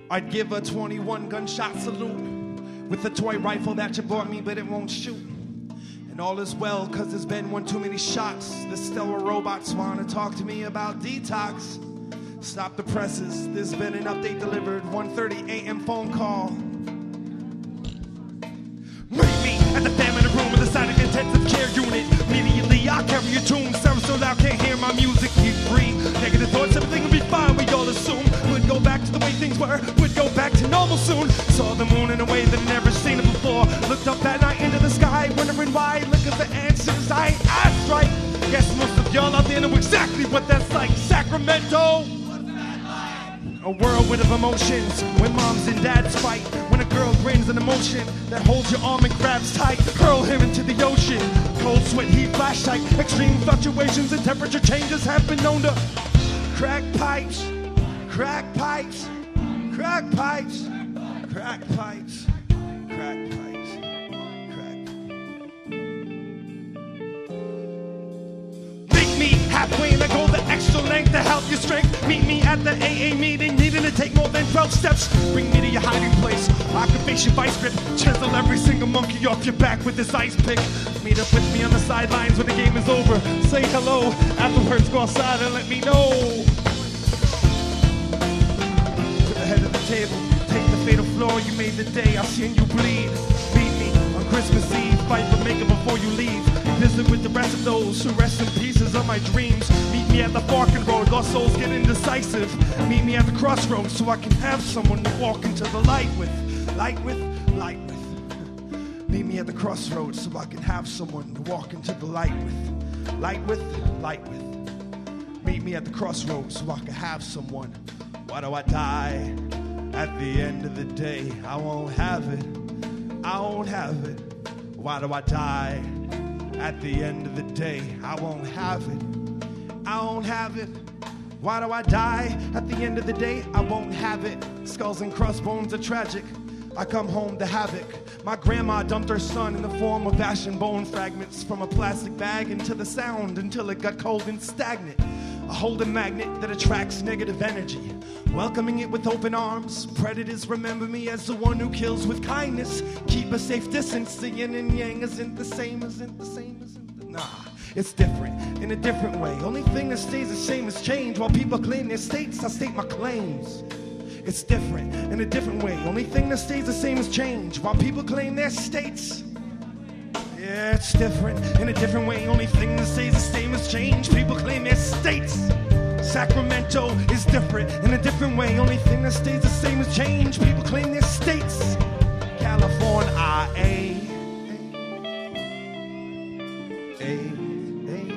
I'd give a 21 gunshot salute with a toy rifle that you bought me, but it won't shoot. And all is well, cause there's been one too many shots. The stellar robots wanna talk to me about detox. Stop the presses, there's been an update delivered, 1:30 a.m. phone call. Meet me at the family room with the side of intensive care unit. Immediately I carry a tune, sound so loud can't hear my music. You breathe, negative thoughts, everything will be fine, we all assume. Would go back to the way things were, would go back to normal soon. Saw the moon in a way that I've never seen it before. Looked up that night into the sky, wondering why, looking for answers I ain't asked right. Guess most of y'all out there know exactly what that's like. Sacramento, a whirlwind of emotions when moms and dads fight. When a girl grins an emotion that holds your arm and grabs tight. Hurl him into the ocean. Cold sweat, heat, flashlight. Extreme fluctuations and temperature changes have been known to crack pipes, crack pipes, crack pipes, crack pipes, crack pipes, crack. Meet me halfway and I go the extra length to help your strength. Meet me at the AA meeting, needing to take more than 12 steps. Bring me to your hiding place, occupation vice grip. Chisel every single monkey off your back with this ice pick. Meet up with me on the sidelines when the game is over. Say hello, afterwards go outside and let me know. To the head of the table, take the fatal floor, you made the day, I've seen you bleed. Meet me on Christmas Eve, fight for making before you leave. Visit with the rest of those who rest in pieces of my dreams. Meet me at the forking road, lost souls get indecisive. Meet me at the crossroads so I can have someone to walk into the light with. Light with, light with. Meet me at the crossroads so I can have someone to walk into the light with. Light with, light with. Meet me at the crossroads so I can have someone. Why do I die? At the end of the day, I won't have it. I won't have it. Why do I die? At the end of the day, I won't have it. I won't have it. Why do I die? At the end of the day, I won't have it. Skulls and crossbones are tragic. I come home to havoc. My grandma dumped her son in the form of ash and bone fragments from a plastic bag into the sound until it got cold and stagnant. A holding magnet that attracts negative energy, welcoming it with open arms. Predators remember me as the one who kills with kindness. Keep a safe distance. The yin and yang isn't the same, isn't the same, isn't the... Nah, it's different in a different way. Only thing that stays the same is change. While people claim their states, I state my claims. It's different in a different way. Only thing that stays the same is change. While people claim their states. Yeah, it's different in a different way. Only thing that stays the same is change. People claim their states. Sacramento is different in a different way. Only thing that stays the same is change. People claim their states. California,